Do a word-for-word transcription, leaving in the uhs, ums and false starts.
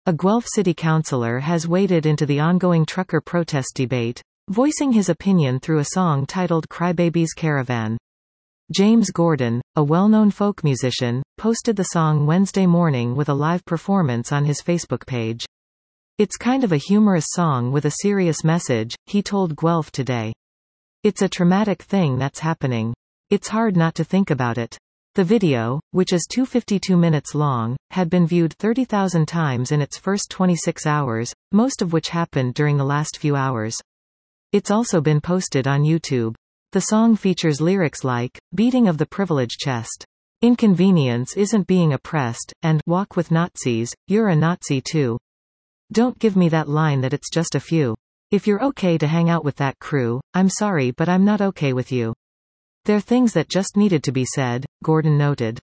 A Guelph city councillor has waded into the ongoing trucker protest debate, voicing his opinion through a song titled Crybaby's Caravan. James Gordon, a well-known folk musician, posted the song Wednesday morning with a live performance on his Facebook page. "It's kind of a humorous song with a serious message," he told Guelph Today. "It's a traumatic thing that's happening. It's hard not to think about it." The video, which is two hundred fifty-two minutes long, had been viewed thirty thousand times in its first twenty-six hours, most of which happened during the last few hours. It's also been posted on YouTube. The song features lyrics like, "Beating of the privileged chest. Inconvenience isn't being oppressed," and "Walk with Nazis, you're a Nazi too. Don't give me that line that it's just a few. If you're okay to hang out with that crew, I'm sorry but I'm not okay with you." "They're things that just needed to be said," Gordon noted.